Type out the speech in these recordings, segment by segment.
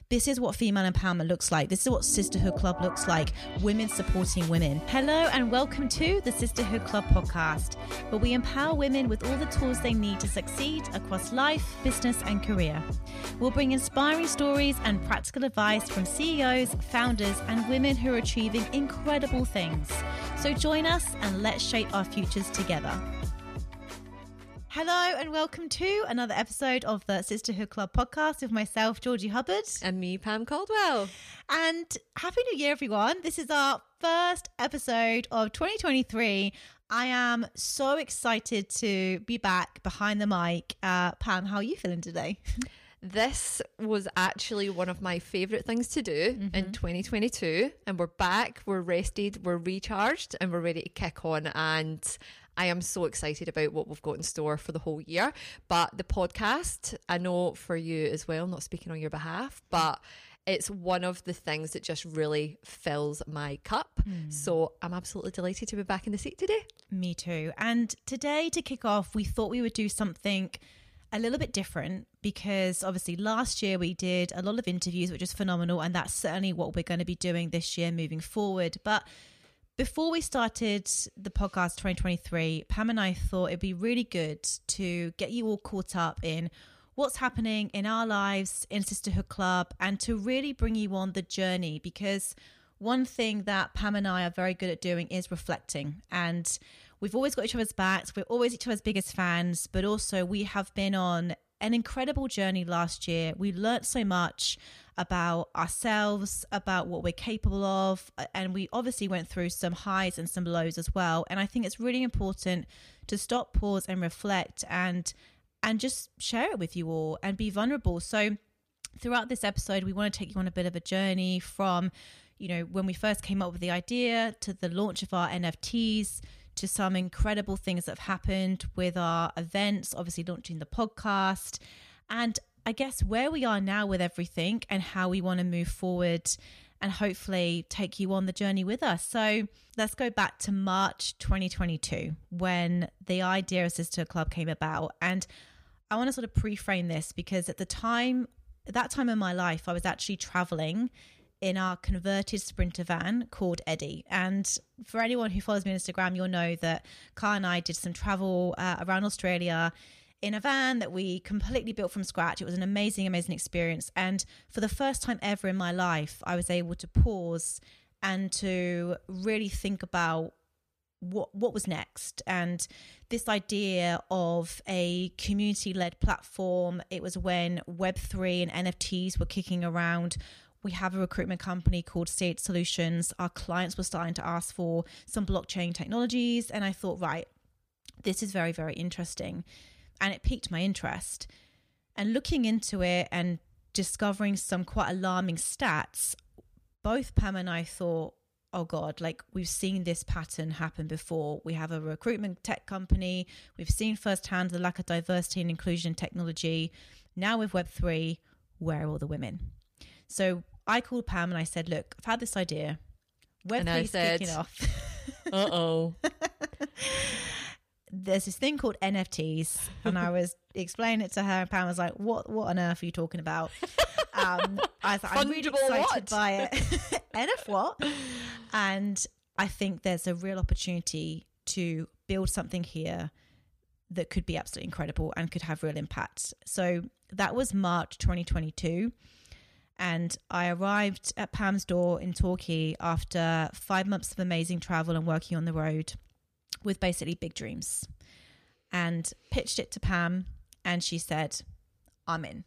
This is what female empowerment looks like. This is what Sisterhood Club looks like. Women supporting women. Hello and welcome to the Sisterhood Club podcast, where we empower women with all the tools they need to succeed across life, business and career. We'll bring inspiring stories and practical advice from CEOs, founders and women who are achieving incredible things. So join us and let's shape our futures together. Hello and welcome to another episode of the Sisterhood Club podcast with myself, Georgie Hubbard. And me, Pam Caldwell. And Happy New Year, everyone. This is our first episode of 2023. I am so excited to be back behind the mic. Pam, how are you feeling today? This was actually one of my favourite things to do in 2022. And we're back, we're rested, we're recharged, and we're ready to kick on. And I am so excited about what we've got in store for the whole year. But the podcast, I know for you as well, not speaking on your behalf, but it's one of the things that just really fills my cup. So I'm absolutely delighted to be back in the seat today. Me too. And today, to kick off, we thought we would do something a little bit different, because obviously last year we did a lot of interviews, which is phenomenal. And that's certainly what we're going to be doing this year moving forward. But before we started the podcast 2023, Pam and I thought it'd be really good to get you all caught up in what's happening in our lives in Sisterhood Club and to really bring you on the journey, because one thing that Pam and I are very good at doing is reflecting. And we've always got each other's backs. We're always each other's biggest fans, but also we have been on an incredible journey last year. We learned so much about ourselves, about what we're capable of, and we obviously went through some highs and some lows as well. And I think it's really important to stop, pause and reflect and just share it with you all and be vulnerable. So throughout this episode, we want to take you on a bit of a journey from, you know, when we first came up with the idea to the launch of our NFTs, to some incredible things that have happened with our events, obviously launching the podcast, and I guess where we are now with everything and how we want to move forward and hopefully take you on the journey with us. So let's go back to March 2022 when the idea of Sisterhood Club came about. And I want to sort of pre-frame this because at that time in my life, I was actually traveling in our converted Sprinter van called Eddie. And for anyone who follows me on Instagram, you'll know that Carl and I did some travel around Australia in a van that we completely built from scratch. It was an amazing, amazing experience. And for the first time ever in my life, I was able to pause and to really think about what was next. And this idea of a community-led platform, it was when Web3 and NFTs were kicking around. We have a recruitment company called C8 Solutions. Our clients were starting to ask for some blockchain technologies. And I thought, right, this is very, very interesting. And it piqued my interest. And looking into it and discovering some quite alarming stats, both Pam and I thought, oh God, like we've seen this pattern happen before. We have a recruitment tech company. We've seen firsthand the lack of diversity and inclusion in technology. Now with Web3, where are all the women? So I called Pam and I said, look, I've had this idea. Web3's kicking off. Uh-oh. There's this thing called NFTs. And I was explaining it to her and Pam was like, what on earth are you talking about? I was like, I'm really excited by it. NF what? And I think there's a real opportunity to build something here that could be absolutely incredible and could have real impact. So that was March 2022. And I arrived at Pam's door in Torquay after 5 months of amazing travel and working on the road with basically big dreams, and pitched it to Pam and she said, I'm in.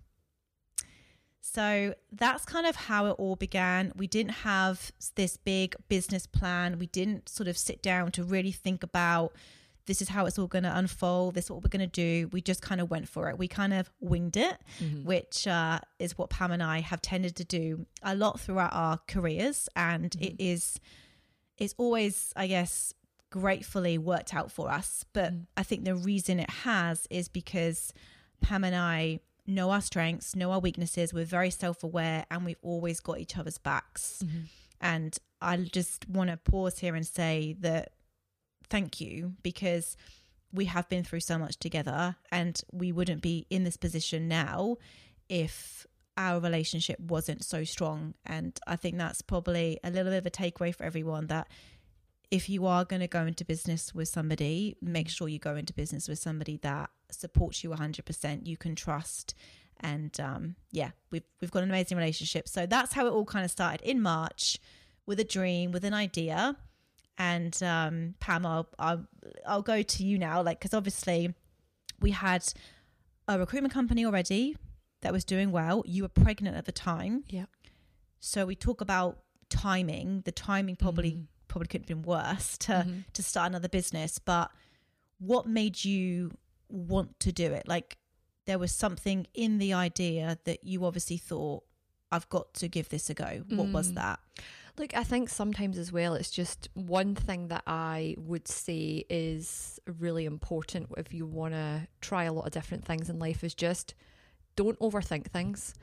So that's kind of how it all began. We didn't have this big business plan. We didn't sort of sit down to really think about this is how it's all going to unfold. This is what we're going to do. We just kind of went for it. We kind of winged it, which is what Pam and I have tended to do a lot throughout our careers. And it's always, I guess, gratefully worked out for us. But I think the reason it has is because Pam and I know our strengths, know our weaknesses. We're very self-aware and we've always got each other's backs. And I just want to pause here and say that thank you, because we have been through so much together and we wouldn't be in this position now if our relationship wasn't so strong. And I think that's probably a little bit of a takeaway for everyone, that if you are going to go into business with somebody, make sure you go into business with somebody that supports you 100%, you can trust. And we've got an amazing relationship. So that's how it all kind of started in March, with a dream, with an idea. And Pam, I'll go to you now, like, because obviously we had a recruitment company already that was doing well. You were pregnant at the time. Yeah. So we talk about timing. The timing probably couldn't have been worse to start another business. But what made you want to do it? Like, there was something in the idea that you obviously thought, I've got to give this a go. What was that? Look, I think sometimes as well, it's just one thing that I would say is really important if you want to try a lot of different things in life, is just don't overthink things.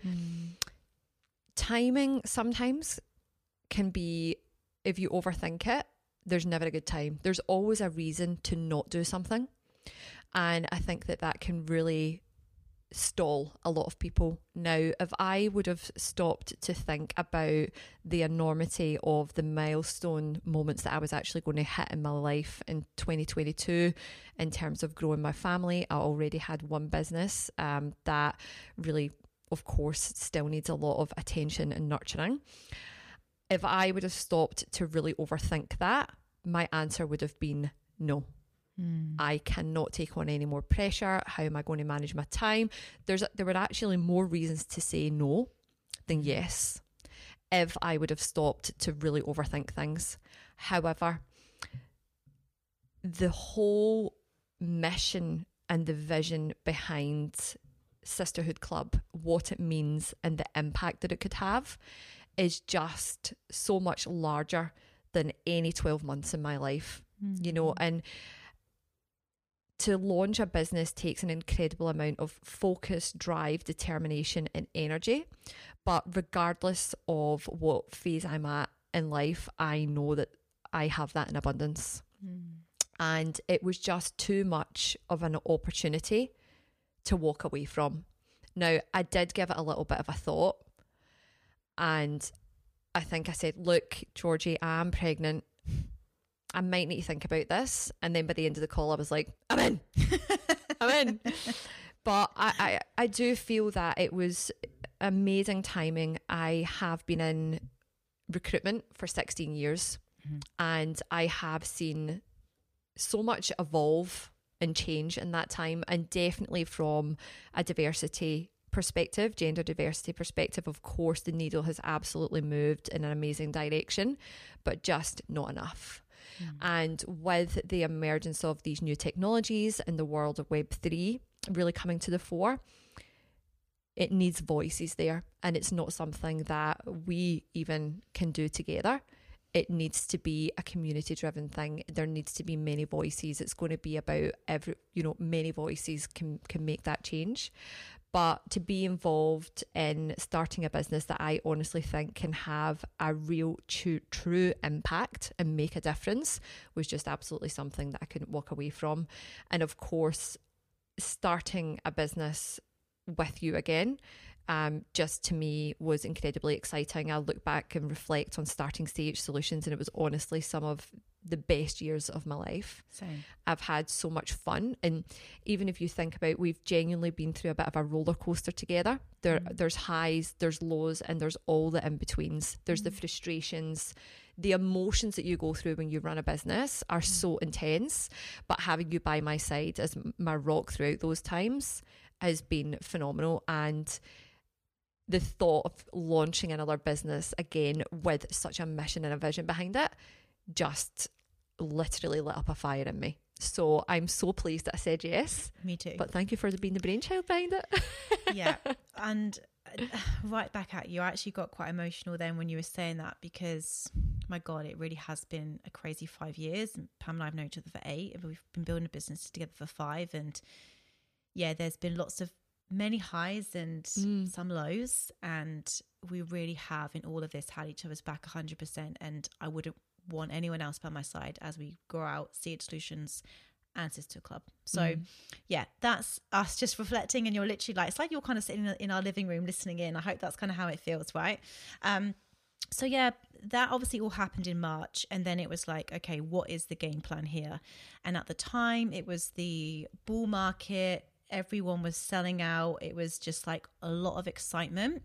Timing sometimes can be, if you overthink it, there's never a good time. There's always a reason to not do something. And I think that can really stall a lot of people. Now, if I would have stopped to think about the enormity of the milestone moments that I was actually going to hit in my life in 2022 in terms of growing my family, I already had one business that really, of course, still needs a lot of attention and nurturing. If I would have stopped to really overthink that, my answer would have been no. I cannot take on any more pressure. How am I going to manage my time? There were actually more reasons to say no than yes, if I would have stopped to really overthink things. However, the whole mission and the vision behind Sisterhood Club, what it means and the impact that it could have, is just so much larger than any 12 months in my life, you know. And to launch a business takes an incredible amount of focus, drive, determination, and energy. But regardless of what phase I'm at in life, I know that I have that in abundance. And it was just too much of an opportunity to walk away from. Now, I did give it a little bit of a thought. And I think I said, look, Georgie, I'm pregnant. I might need to think about this. And then by the end of the call, I was like, I'm in. I'm in. But I do feel that it was amazing timing. I have been in recruitment for 16 years and I have seen so much evolve and change in that time. And definitely from a diversity perspective, gender diversity perspective, of course, the needle has absolutely moved in an amazing direction, but just not enough. And with the emergence of these new technologies and the world of Web3 really coming to the fore, it needs voices there. And it's not something that we even can do together. It needs to be a community driven thing. There needs to be many voices. It's going to be about many voices can make that change. But to be involved in starting a business that I honestly think can have a real true impact and make a difference was just absolutely something that I couldn't walk away from. And of course, starting a business with you again, just to me was incredibly exciting. I look back and reflect on starting Sage Solutions, and it was honestly some of the best years of my life. Same. I've had so much fun. And even if you think about, we've genuinely been through a bit of a roller coaster together. There's highs, there's lows, and there's all the in-betweens. There's the frustrations, the emotions that you go through when you run a business are so intense, but having you by my side as my rock throughout those times has been phenomenal. And the thought of launching another business again with such a mission and a vision behind it just literally lit up a fire in me. So I'm so pleased that I said yes. Me too. But thank you for being the brainchild behind it. Yeah. And right back at you, I actually got quite emotional then when you were saying that, because my God, it really has been a crazy 5 years. Pam and I have known each other for 8, and we've been building a business together for 5. And yeah, there's been many highs and some lows, and we really have in all of this had each other's back 100%. And I wouldn't want anyone else by my side as we grow out Sage Solutions and Sister Club. So yeah, that's us just reflecting, and you're literally like, it's like you're kind of sitting in our living room listening in. I hope that's kind of how it feels, right? So yeah, that obviously all happened in March, and then it was like, okay, what is the game plan here? And at the time, it was the bull market. Everyone was selling out. It was just like a lot of excitement.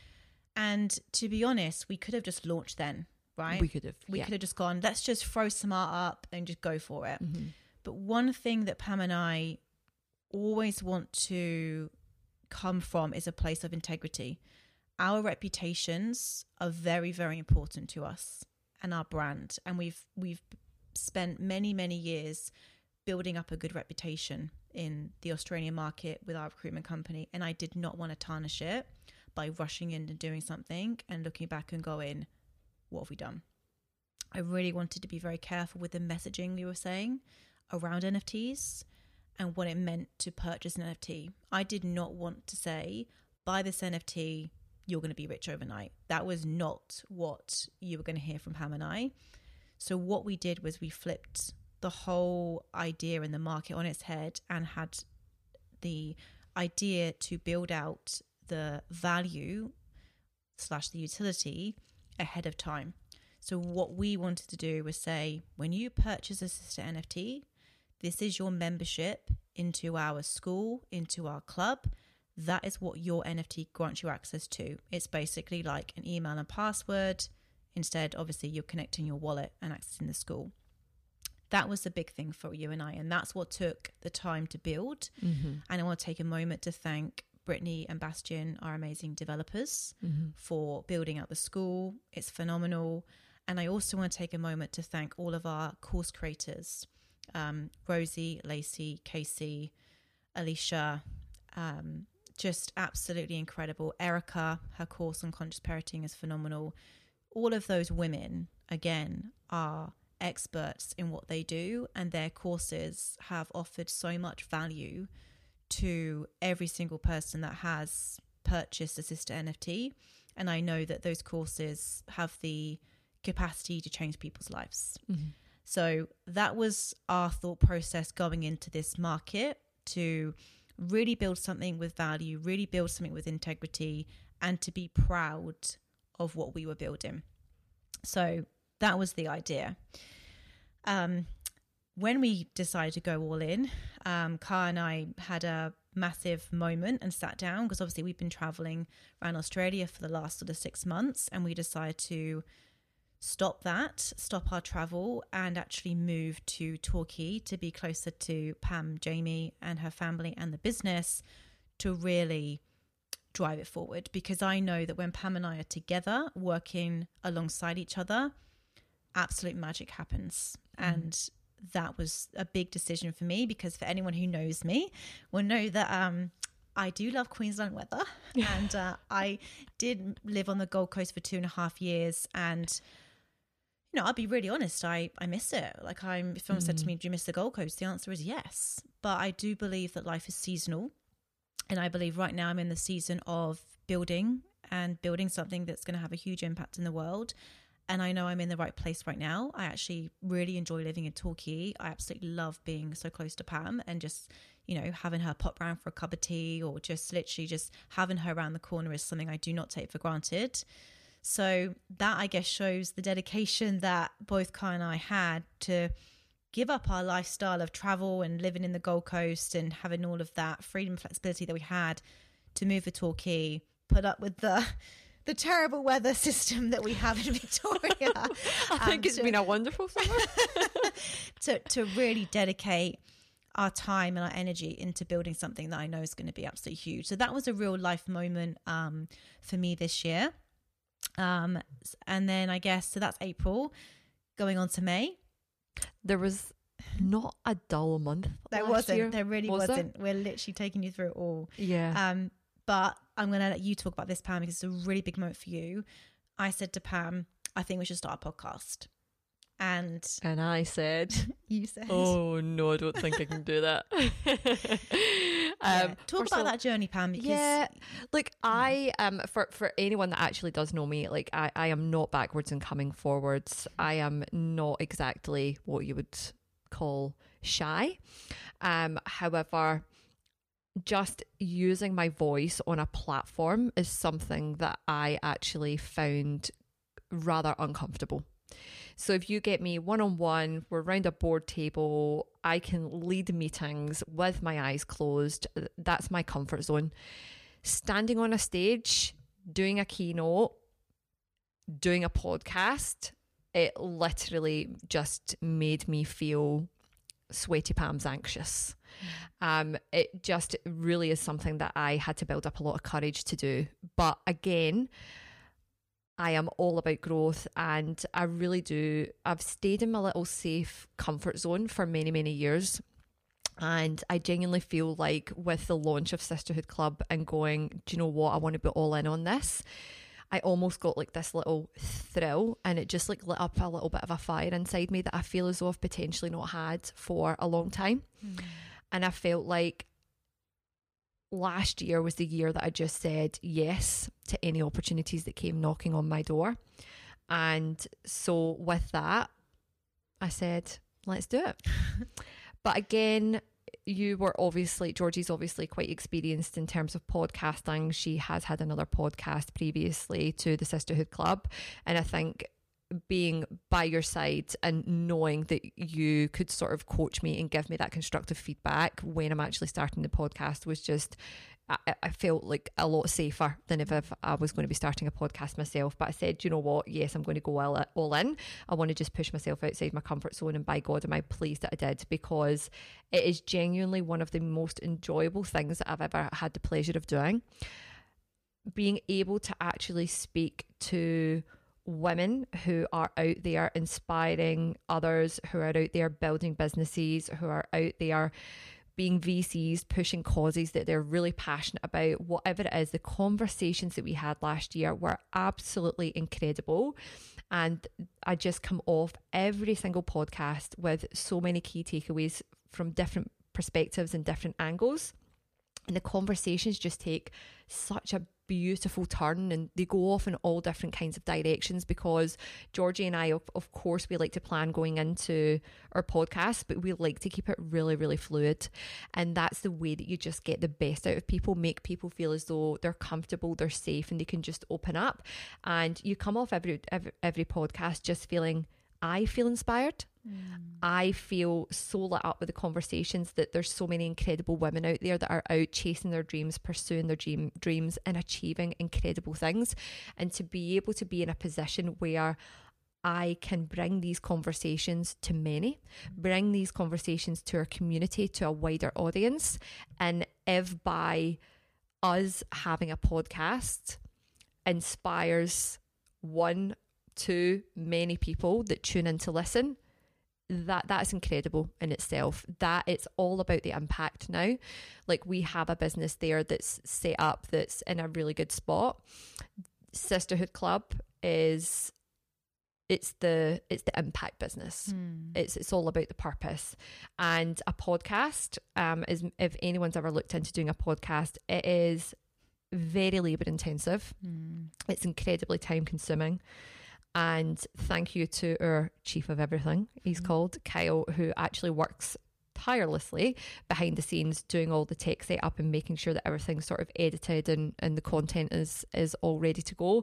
And to be honest, we could have just launched then, right? We could have just gone, let's just throw some art up and just go for it. But one thing that Pam and I always want to come from is a place of integrity. Our reputations are very, very important to us and our brand. And we've spent many, many years building up a good reputation in the Australian market with our recruitment company. And I did not want to tarnish it by rushing in and doing something and looking back and going, what have we done? I really wanted to be very careful with the messaging we were saying around NFTs and what it meant to purchase an NFT. I did not want to say, buy this NFT, you're going to be rich overnight. That was not what you were going to hear from Pam and I. So what we did was we flipped the whole idea in the market on its head and had the idea to build out the value / the utility ahead of time. So what we wanted to do was say, when you purchase a sister NFT, this is your membership into our school, into our club. That is what your NFT grants you access to. It's basically like an email and password. Instead, obviously, you're connecting your wallet and accessing the school. That was the big thing for you and I. And that's what took the time to build. And I want to take a moment to thank Brittany and Bastian, our amazing developers, for building out the school. It's phenomenal. And I also want to take a moment to thank all of our course creators, Rosie, Lacey, Casey, Alicia, just absolutely incredible. Erica, her course on conscious parenting is phenomenal. All of those women, again, are experts in what they do, and their courses have offered so much value to every single person that has purchased a sister NFT. And I know that those courses have the capacity to change people's lives. So that was our thought process going into this market, to really build something with value, really build something with integrity, and to be proud of what we were building. So that was the idea. When we decided to go all in, Kai and I had a massive moment and sat down, because obviously we've been traveling around Australia for the last sort of 6 months, and we decided to stop our travel and actually move to Torquay to be closer to Pam, Jamie and her family and the business, to really drive it forward. Because I know that when Pam and I are together working alongside each other, absolute magic happens. And that was a big decision for me, because for anyone who knows me will know that I do love Queensland weather. And I did live on the Gold Coast for 2.5 years, and I'll be really honest, I miss it. Like, if someone said to me, do you miss the Gold Coast? The answer is yes. But I do believe that life is seasonal. And I believe right now I'm in the season of building something that's going to have a huge impact in the world. And I know I'm in the right place right now. I actually really enjoy living in Torquay. I absolutely love being so close to Pam, and just, having her pop round for a cup of tea, or just literally just having her around the corner is something I do not take for granted. So that, I guess, shows the dedication that both Kai and I had to give up our lifestyle of travel and living in the Gold Coast and having all of that freedom and flexibility that we had to move to Torquay, put up with the terrible weather system that we have in Victoria. I think it's been a wonderful summer. to really dedicate our time and our energy into building something that I know is going to be absolutely huge. So that was a real life moment for me this year. And then I guess, so that's April, going on to May. There was not a dull month. There wasn't. There really wasn't. We're literally taking you through it all. Yeah. But I'm going to let you talk about this, Pam, because it's a really big moment for you. I said to Pam, I think we should start a podcast. And I said, you said, oh no, I don't think I can do that. Talk about that journey, Pam. Because I for anyone that actually does know me, like I am not backwards and coming forwards. I am not exactly what you would call shy. However, just using my voice on a platform is something that I actually found rather uncomfortable. So if you get me one-on-one, we're around a board table, I can lead meetings with my eyes closed. That's my comfort zone. Standing on a stage, doing a keynote, doing a podcast, it literally just made me feel sweaty palms, anxious. It just really is something that I had to build up a lot of courage to do. But again, I am all about growth, and I really do. I've stayed in my little safe comfort zone for many, many years. And I genuinely feel like with the launch of Sisterhood Club and going, do you know what? I want to be all in on this. I almost got like this little thrill, and it just like lit up a little bit of a fire inside me that I feel as though I've potentially not had for a long time. And I felt like last year was the year that I just said yes to any opportunities that came knocking on my door. And so with that, I said, let's do it. But again, Georgie's obviously quite experienced in terms of podcasting. She has had another podcast previously to the Sisterhood Club. And I think being by your side and knowing that you could sort of coach me and give me that constructive feedback when I'm actually starting the podcast was just, I felt like a lot safer than if I was going to be starting a podcast myself. But I said, you know what? Yes, I'm going to go all in. I want to just push myself outside my comfort zone. And by God, am I pleased that I did, because it is genuinely one of the most enjoyable things that I've ever had the pleasure of doing. Being able to actually speak to women who are out there inspiring others, who are out there building businesses, who are out there being VCs, pushing causes that they're really passionate about, whatever it is. The conversations that we had last year were absolutely incredible. And I just come off every single podcast with so many key takeaways from different perspectives and different angles. And the conversations just take such a beautiful turn, and they go off in all different kinds of directions, because Georgie and I, of course, we like to plan going into our podcast, but we like to keep it really, really fluid. And that's the way that you just get the best out of people, make people feel as though they're comfortable, they're safe, and they can just open up. And you come off every podcast just feeling, I feel inspired. I feel so lit up with the conversations that there's so many incredible women out there that are out chasing their dreams, pursuing their dreams and achieving incredible things. And to be able to be in a position where I can bring these conversations to many, bring these conversations to our community, to a wider audience. And if by us having a podcast inspires one, two, many people that tune in to listen, that's incredible in itself. That it's all about the impact now. Like, we have a business there that's set up, that's in a really good spot. Sisterhood Club it's the impact business. It's all about the purpose. And a podcast, is, if anyone's ever looked into doing a podcast, it is very labor intensive. It's incredibly time consuming. And thank you to our chief of everything, he's called Kyle, who actually works tirelessly behind the scenes doing all the tech setup and making sure that everything's sort of edited and the content is all ready to go.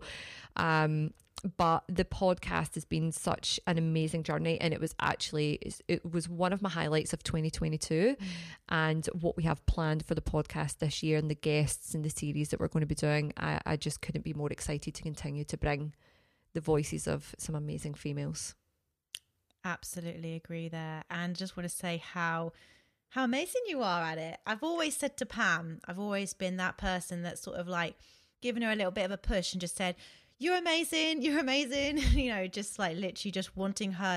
But the podcast has been such an amazing journey, and it was one of my highlights of 2022. And what we have planned for the podcast this year and the guests and the series that we're going to be doing, I just couldn't be more excited to continue to bring the voices of some amazing females. Absolutely agree there. And just want to say how amazing you are at it. I've always said to Pam, I've always been that person that's sort of like given her a little bit of a push and just said, you're amazing, you know, just like literally just wanting her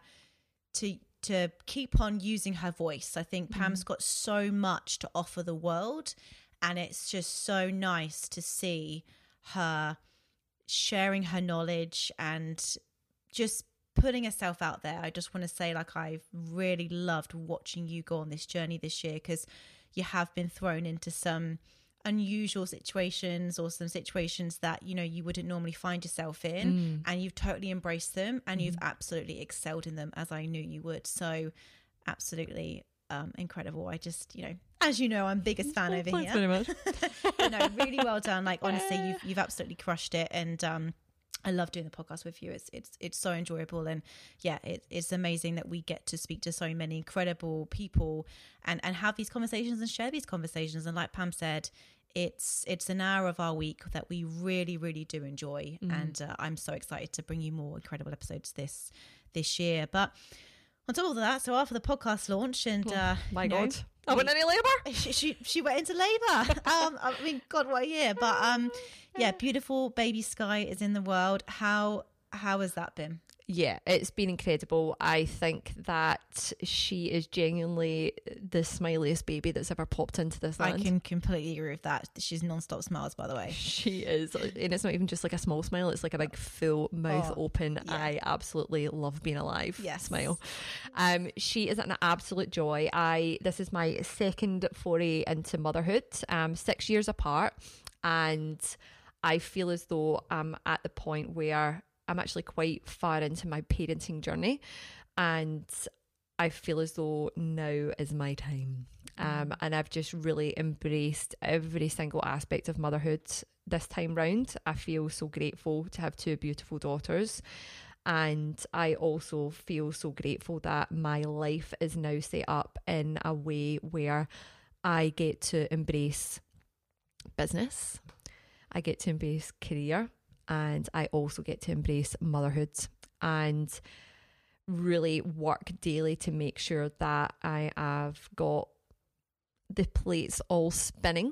to keep on using her voice. I think Pam's got so much to offer the world, and it's just so nice to see her sharing her knowledge and just putting herself out there. I just want to say, like, I've really loved watching you go on this journey this year, because you have been thrown into some unusual situations, or some situations that, you know, you wouldn't normally find yourself in, and you've totally embraced them, and you've absolutely excelled in them, as I knew you would. So absolutely incredible. I just, as you know, I'm biggest fan over Thanks here. very much. No, really well done. Like, honestly, you've absolutely crushed it. And I love doing the podcast with you. It's so enjoyable. And yeah, it's amazing that we get to speak to so many incredible people and have these conversations and share these conversations. And like Pam said, it's an hour of our week that we really, really do enjoy. And I'm so excited to bring you more incredible episodes this year. But on top of that, so after the podcast launch and my God, I went into labour. She went into labour. I mean, God, what a year! But yeah, beautiful baby Sky is in the world. How has that been? Yeah, it's been incredible. I think that she is genuinely the smiliest baby that's ever popped into this land. I can completely agree with that. She's non-stop smiles, by the way. She is. And it's not even just like a small smile. It's like a big full mouth open. Yeah. I absolutely love being alive. Yes. Smile. She is an absolute joy. This is my second foray into motherhood, 6 years apart. And I feel as though I'm at the point where I'm actually quite far into my parenting journey, and I feel as though now is my time. And I've just really embraced every single aspect of motherhood this time round. I feel so grateful to have two beautiful daughters. And I also feel so grateful that my life is now set up in a way where I get to embrace business, I get to embrace career, and I also get to embrace motherhood and really work daily to make sure that I have got the plates all spinning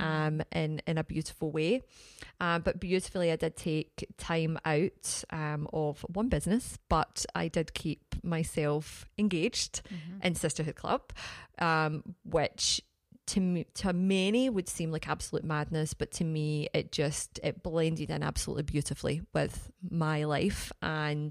in a beautiful way. But beautifully, I did take time out of one business, but I did keep myself engaged in Sisterhood Club, which to many would seem like absolute madness, but to me it blended in absolutely beautifully with my life. And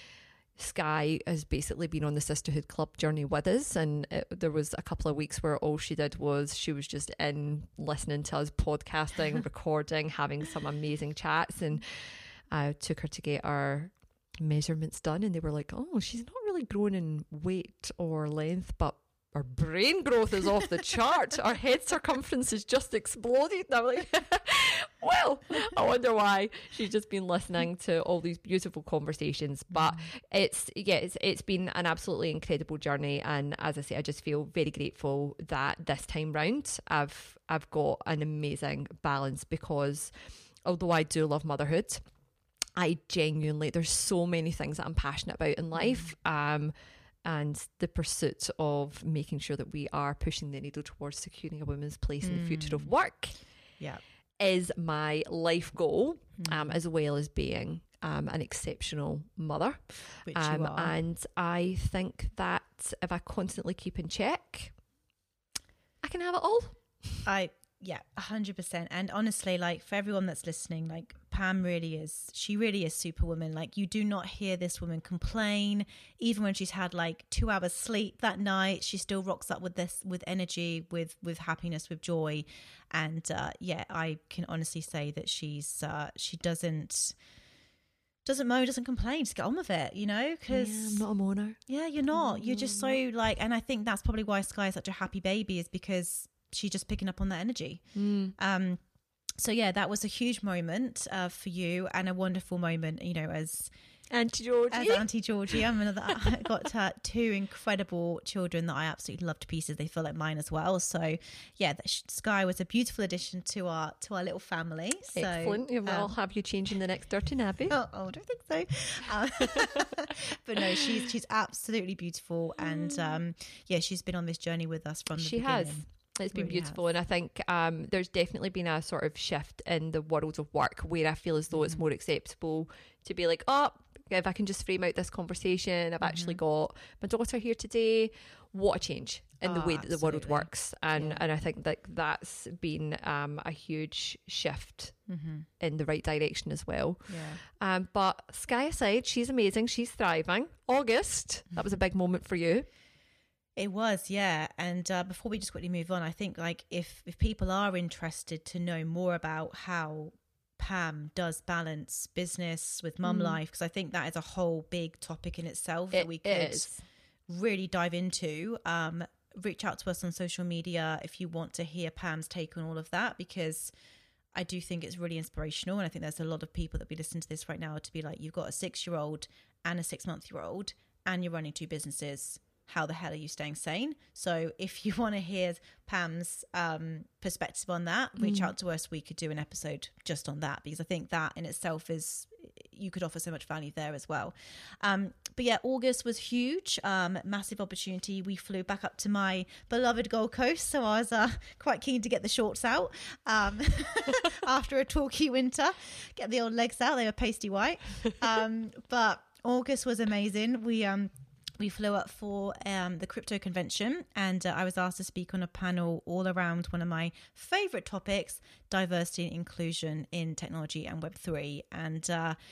Sky has basically been on the Sisterhood Club journey with us, and there was a couple of weeks where all she did was she was just in listening to us podcasting, recording, having some amazing chats. And I took her to get our measurements done, and they were like, oh, she's not really growing in weight or length, but our brain growth is off the chart. Our head circumference has just exploded. And I'm like, well, I wonder why. She's just been listening to all these beautiful conversations. But it's been an absolutely incredible journey. And as I say, I just feel very grateful that this time round I've got an amazing balance, because although I do love motherhood, I genuinely, there's so many things that I'm passionate about in life. And the pursuit of making sure that we are pushing the needle towards securing a woman's place in the future of work is my life goal, as well as being an exceptional mother. Which you are. And I think that if I constantly keep in check, I can have it all. 100%. And honestly, like, for everyone that's listening, like, Pam really is superwoman. Like, you do not hear this woman complain. Even when she's had like 2 hours sleep that night, she still rocks up with energy, with happiness, with joy. And I can honestly say that she doesn't moan, doesn't complain, just get on with it, because I'm not a moaner. Yeah, you're not. You're just so like, and I think that's probably why Sky is such a happy baby, is because she's just picking up on that energy. So yeah, that was a huge moment for you, and a wonderful moment, as Auntie Georgie. I got 2 incredible children that I absolutely love to pieces. They feel like mine as well. So yeah, Sky was a beautiful addition to our little family. So, excellent. I'll have you changing the next dirty nappy. Oh, I don't think so. But no, she's absolutely beautiful, and she's been on this journey with us from the beginning. Has. It's been really beautiful. And I think there's definitely been a sort of shift in the world of work where I feel as though it's more acceptable to be like, oh, if I can just frame out this conversation, I've actually got my daughter here today. What a change in the way that the world works. And I think that that's been a huge shift in the right direction as well. But Sky aside, she's amazing. She's thriving. August, that was a big moment for you. It was, yeah. And before we just quickly move on, I think like if people are interested to know more about how Pam does balance business with mum life, because I think that is a whole big topic in itself that we could really dive into, reach out to us on social media if you want to hear Pam's take on all of that, because I do think it's really inspirational. And I think there's a lot of people that be listening to this right now to be like, you've got a 6-year-old and a 6-month-year-old and you're running 2 businesses. How the hell are you staying sane? So if you want to hear Pam's perspective on that, reach out to us. We could do an episode just on that, because I think that in itself is, you could offer so much value there as well. But yeah, August was huge, massive opportunity. We flew back up to my beloved Gold Coast, so I was quite keen to get the shorts out after a talky winter, get the old legs out. They were pasty white. But August was amazing. We flew up for the crypto convention, and I was asked to speak on a panel all around one of my favorite topics, diversity and inclusion in technology and Web3. And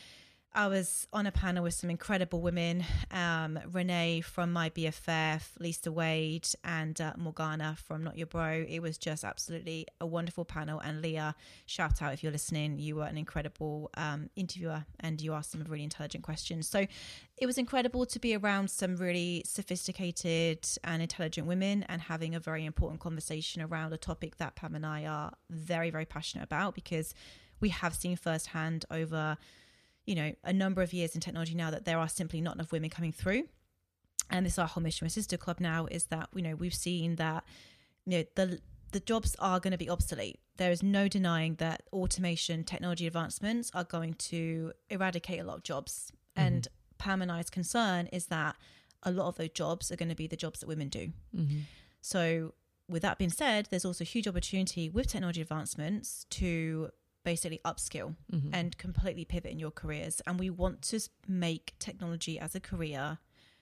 I was on a panel with some incredible women, Renee from My BFF, Lisa Wade, and Morgana from Not Your Bro. It was just absolutely a wonderful panel. And Leah, shout out if you're listening. You were an incredible interviewer, and you asked some really intelligent questions. So it was incredible to be around some really sophisticated and intelligent women and having a very important conversation around a topic that Pam and I are very, very passionate about, because we have seen firsthand over a number of years in technology now that there are simply not enough women coming through. And this is our whole mission with Sister Club now, is that, we've seen that, the jobs are going to be obsolete. There is no denying that automation, technology advancements are going to eradicate a lot of jobs. Mm-hmm. And Pam and I's concern is that a lot of those jobs are going to be the jobs that women do. Mm-hmm. So with that being said, there's also a huge opportunity with technology advancements to basically upskill and completely pivot in your careers. And we want to make technology as a career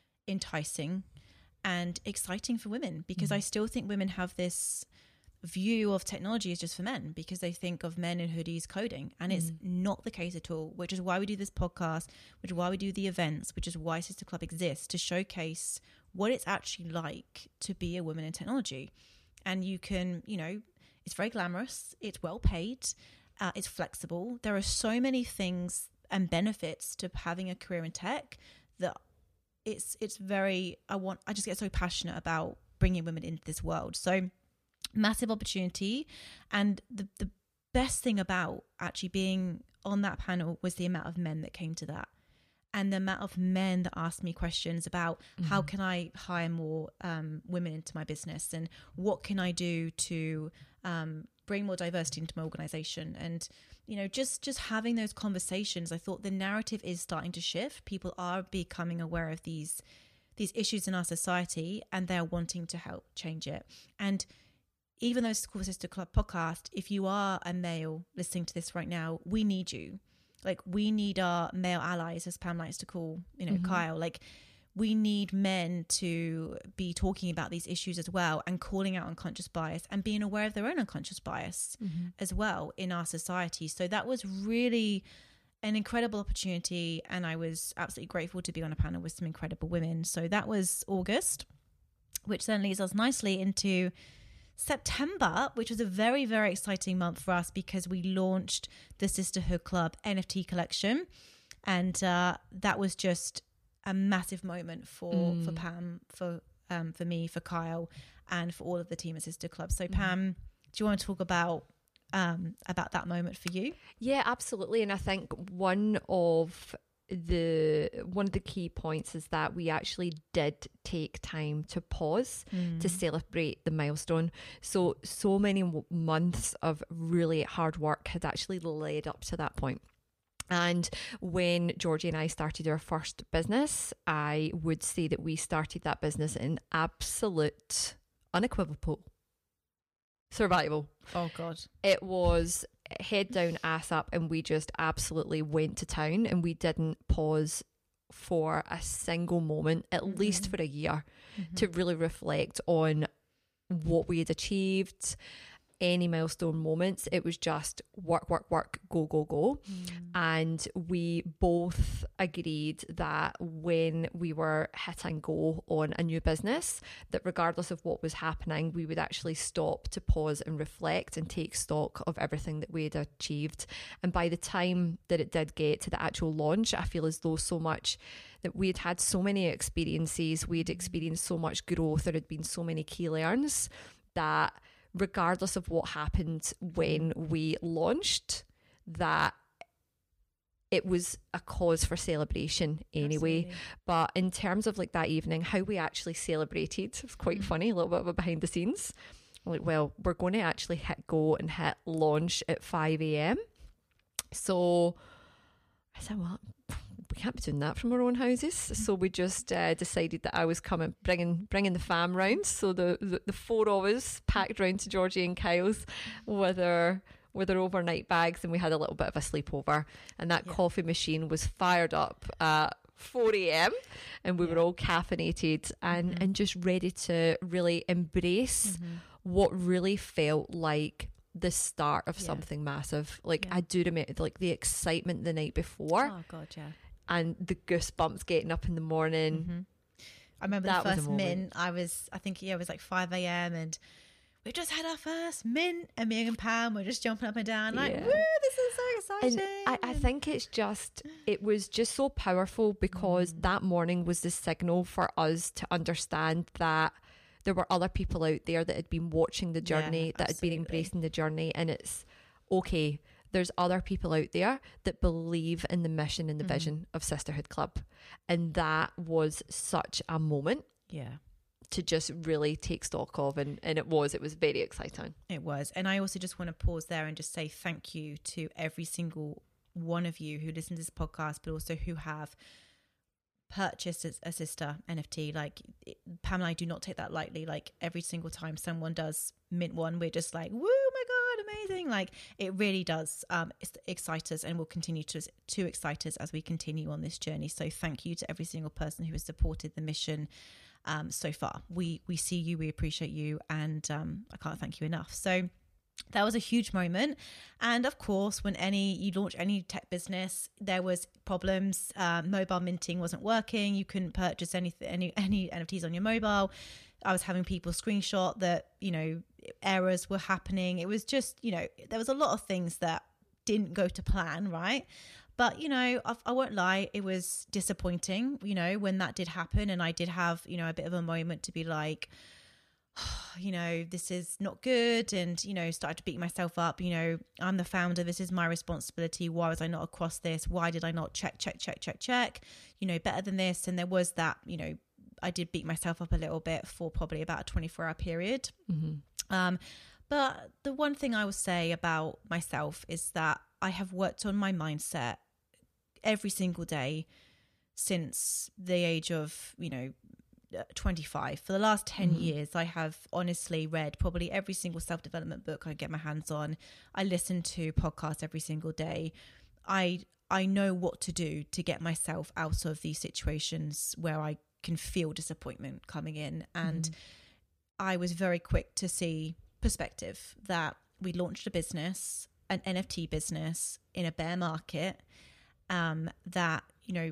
enticing and exciting for women, because I still think women have this view of technology as just for men, because they think of men in hoodies coding, and it's not the case at all, which is why we do this podcast, which is why we do the events, which is why Sister Club exists, to showcase what it's actually like to be a woman in technology. And you can, it's very glamorous, it's well paid, it's flexible. There are so many things and benefits to having a career in tech that it's very, I just get so passionate about bringing women into this world. So massive opportunity. And the best thing about actually being on that panel was the amount of men that came to that, and the amount of men that asked me questions about how can I hire more women into my business, and what can I do to bring more diversity into my organization. And just having those conversations, I thought the narrative is starting to shift. People are becoming aware of these issues in our society, and they're wanting to help change it. And even though it's called Sister Club podcast, if you are a male listening to this right now, we need you. Like, we need our male allies, as Pam likes to call Kyle. Like, we need men to be talking about these issues as well, and calling out unconscious bias and being aware of their own unconscious bias as well in our society. So that was really an incredible opportunity, and I was absolutely grateful to be on a panel with some incredible women. So that was August, which then leads us nicely into September, which was a very, very exciting month for us, because we launched the Sisterhood Club NFT collection, and that was just a massive moment for Pam, for me, for Kyle, and for all of the team at Sister Club. So Pam, do you want to talk about that moment for you? Yeah, absolutely. And I think one of the key points is that we actually did take time to pause to celebrate the milestone. So many months of really hard work had actually led up to that point. And when Georgie and I started our first business, I would say that we started that business in absolute, unequivocal survival. Oh God. It was head down, ass up, and we just absolutely went to town, and we didn't pause for a single moment, at least for a year, to really reflect on what we had achieved, any milestone moments. It was just work, work, work, go, go, go. And we both agreed that when we were hitting go on a new business, that regardless of what was happening, we would actually stop to pause and reflect and take stock of everything that we had achieved. And by the time that it did get to the actual launch, I feel as though so much that we had had so many experiences, we had experienced so much growth, there had been so many key learns that regardless of what happened when we launched, that it was a cause for celebration anyway. Absolutely. But in terms of like that evening, how we actually celebrated, it was quite funny, a little bit of a behind the scenes. Like, well, we're going to actually hit go and hit launch at 5 a.m. So I said, well, we can't be doing that from our own houses. So we just decided that I was coming, bringing the fam round. So the four of us packed round to Georgie and Kyle's with their overnight bags, and we had a little bit of a sleepover. And that coffee machine was fired up at 4 a.m. and we were all caffeinated and just ready to really embrace what really felt like the start of something massive. Like I do remember like the excitement the night before. Oh God, yeah. And the goosebumps getting up in the morning. I remember That the was a first mint. I think it was like 5 a.m. and we just had our first mint, and me and Pam were just jumping up and down like, woo, this is so exciting. And I think it was just so powerful because that morning was the signal for us to understand that there were other people out there that had been watching the journey, that had been embracing the journey, and it's okay. There's other people out there that believe in the mission and the vision of Sisterhood Club. And that was such a moment to just really take stock of. And it was very exciting. It was. And I also just want to pause there and just say thank you to every single one of you who listen to this podcast, but also who have purchased a sister NFT. Like Pam and I do not take that lightly. Like every single time someone does mint one, we're just like, woo, my God, amazing. Like it really does excite us and will continue to excite us as we continue on this journey. So thank you to every single person who has supported the mission so far. We see you, we appreciate you, and I can't thank you enough. So that was a huge moment. And of course, when you launch any tech business, there was problems. Mobile minting wasn't working. You couldn't purchase any NFTs on your mobile. I was having people screenshot that, errors were happening. It was just, there was a lot of things that didn't go to plan, right? But, I won't lie, it was disappointing, when that did happen. And I did have, a bit of a moment to be like, this is not good, and started to beat myself up. I'm the founder, this is my responsibility. Why was I not across this? Why did I not check better than this? And there was that, I did beat myself up a little bit for probably about a 24-hour period. But the one thing I will say about myself is that I have worked on my mindset every single day since the age of 25. For the last 10 years, I have honestly read probably every single self-development book I get my hands on. I listen to podcasts every single day. I know what to do to get myself out of these situations where I can feel disappointment coming in. And I was very quick to see perspective that we launched a business, an NFT business, in a bear market, that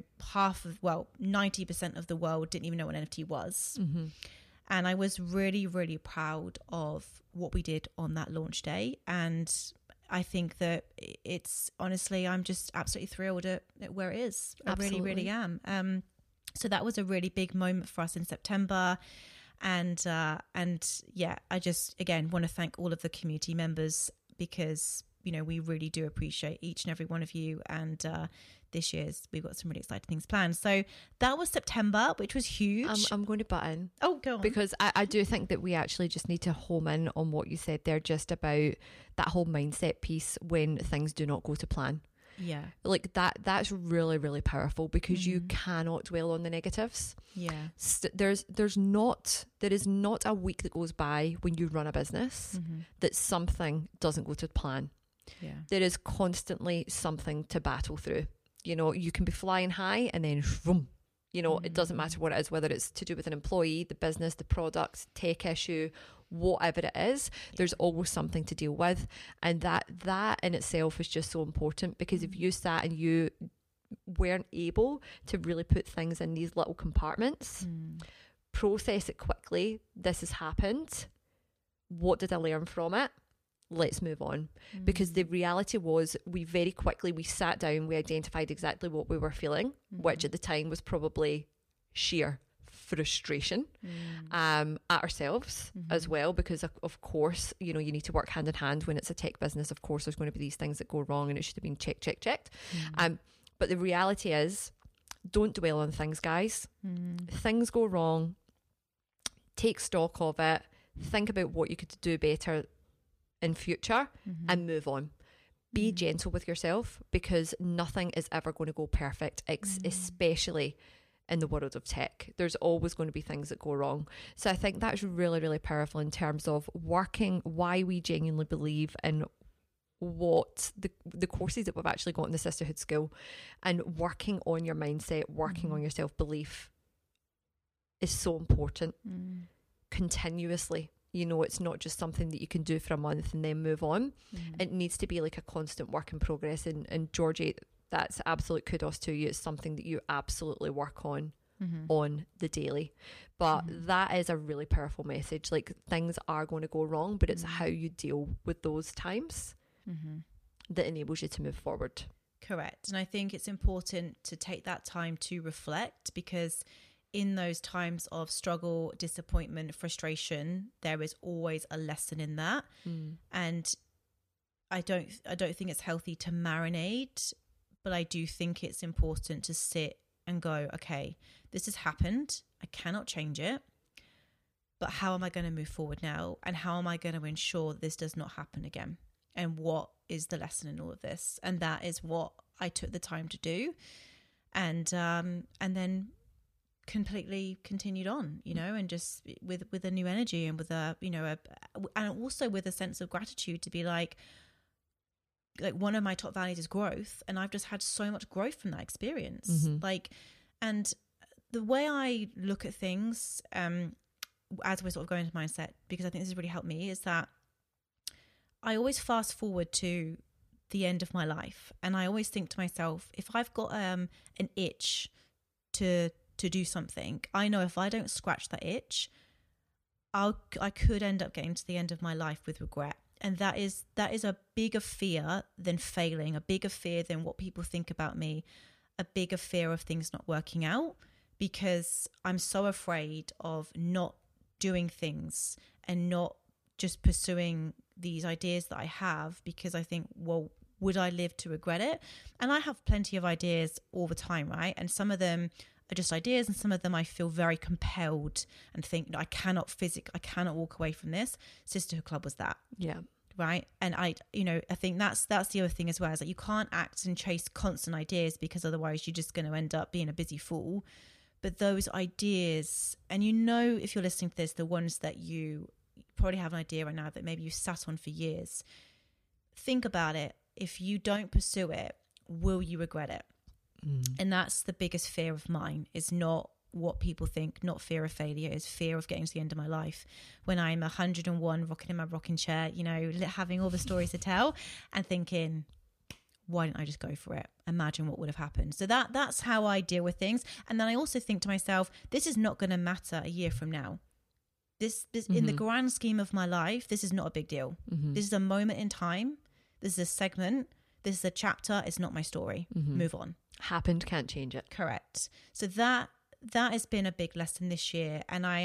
90% of the world didn't even know what NFT was. And I was really, really proud of what we did on that launch day. And I think that it's honestly, I'm just absolutely thrilled at where it is. Absolutely. I really, really am. So that was a really big moment for us in September. And yeah, I just, again, want to thank all of the community members because, we really do appreciate each and every one of you. And this year's, we've got some really exciting things planned. So that was September, which was huge. I'm going to butt in. Oh, go on. Because I do think that we actually just need to home in on what you said there, just about that whole mindset piece when things do not go to plan. Yeah. Like that's really, really powerful because you cannot dwell on the negatives. Yeah. There is not a week that goes by when you run a business that something doesn't go to plan. Yeah. There is constantly something to battle through. You can be flying high and then vroom, it doesn't matter what it is, whether it's to do with an employee, the business, the product, tech issue, whatever it is, there's always something to deal with. And that in itself is just so important, because if you sat and you weren't able to really put things in these little compartments, process it quickly, this has happened, what did I learn from it? Let's move on. Because the reality was, we sat down, we identified exactly what we were feeling, which at the time was probably sheer frustration at ourselves as well, because of course, you know, you need to work hand in hand when it's a tech business. Of course there's going to be these things that go wrong, and it should have been checked. But the reality is, don't dwell on things, guys. Things go wrong, take stock of it, think about what you could do better in future, and move on. Be gentle with yourself, because nothing is ever going to go perfect, especially in the world of tech. There's always going to be things that go wrong. So I think that's really, really powerful in terms of working why we genuinely believe in what the courses that we've actually got in the Sisterhood School, and working on your mindset, working on your self-belief is so important. Continuously, you know, it's not just something that you can do for a month and then move on. It needs to be like a constant work in progress. And Georgie, that's absolute kudos to you. It's something that you absolutely work on the daily. But that is a really powerful message. Like, things are going to go wrong, but it's how you deal with those times that enables you to move forward. Correct. And I think it's important to take that time to reflect, because in those times of struggle, disappointment, frustration, there is always a lesson in that. And I don't think it's healthy to marinate, but I do think it's important to sit and go, okay, this has happened. I cannot change it, but how am I going to move forward now? And how am I going to ensure that this does not happen again? And what is the lesson in all of this? And that is what I took the time to do. And then completely continued on, you know, and just with a new energy, and with a, you know, and also with a sense of gratitude to be like one of my top values is growth, and I've just had so much growth from that experience. Like, and the way I look at things, as we're sort of going into mindset, because I think this has really helped me, is that I always fast forward to the end of my life, and I always think to myself, if I've got an itch to do something, I know if I don't scratch that itch, I could end up getting to the end of my life with regret. And that is a bigger fear than failing, a bigger fear than what people think about me, a bigger fear of things not working out, because I'm so afraid of not doing things and not just pursuing these ideas that I have, because I think, well, would I live to regret it? And I have plenty of ideas all the time, right? And some of them are just ideas, and some of them I feel very compelled and think, I cannot walk away from this. Sisterhood Club was that. Yeah. Right. And I think that's the other thing as well, is that you can't act and chase constant ideas, because otherwise you're just going to end up being a busy fool. But those ideas, and you know, if you're listening to this, the ones that you probably have an idea right now that maybe you sat on for years, think about it. If you don't pursue it, will you regret it? And that's the biggest fear of mine, is not what people think, not fear of failure, is fear of getting to the end of my life when I'm 101 rocking in my rocking chair, you know, having all the stories to tell, and thinking, why didn't I just go for it? Imagine what would have happened. So that's how I deal with things. And then I also think to myself, this is not going to matter a year from now. This in the grand scheme of my life, this is not a big deal. This is a moment in time. This is a segment. This is a chapter. It's not my story. Move on. Happened, can't change it. Correct. So that has been a big lesson this year, and I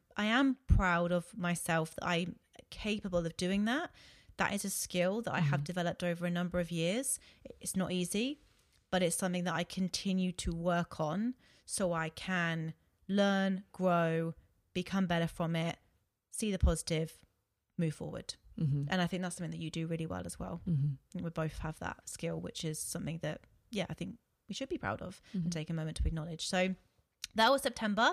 am proud of myself that I'm capable of doing that. That is a skill that I have developed over a number of years. It's not easy, but it's something that I continue to work on, so I can learn, grow, become better from it, see the positive, move forward. And I think that's something that you do really well as well. We both have that skill, which is something that, yeah, I think we should be proud of and take a moment to acknowledge. So that was September.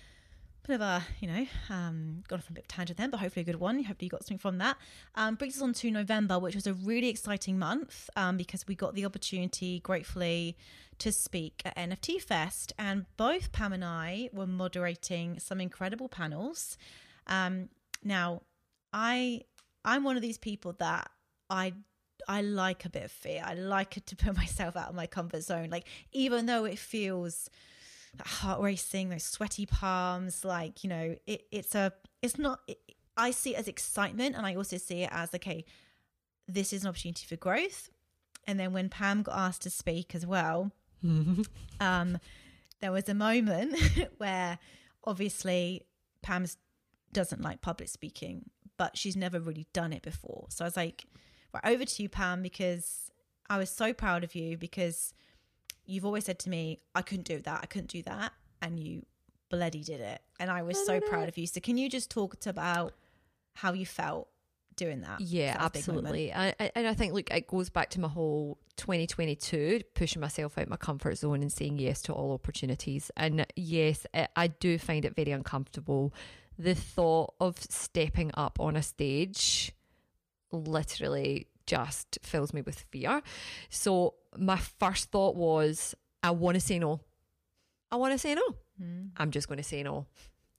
Bit of a, gone off on a bit of a tangent then, but hopefully a good one. Hopefully you got something from that. Brings us on to November, which was a really exciting month because we got the opportunity, gratefully, to speak at NFT Fest. And both Pam and I were moderating some incredible panels. Now, I'm one of these people that I like a bit of fear. I like to put myself out of my comfort zone. Like, even though it feels heart racing, those sweaty palms, like, you know, I see it as excitement, and I also see it as, okay, this is an opportunity for growth. And then when Pam got asked to speak as well, there was a moment where obviously Pam doesn't like public speaking, but she's never really done it before. So I was like, right, over to you, Pam, because I was so proud of you, because you've always said to me, I couldn't do that. And you bloody did it. And I was so proud of you. So can you just talk about how you felt doing that? Yeah, absolutely. And I think, look, it goes back to my whole 2022, pushing myself out my comfort zone and saying yes to all opportunities. And yes, I do find it very uncomfortable. The thought of stepping up on a stage literally just fills me with fear. So my first thought was, I want to say no. I'm just going to say no.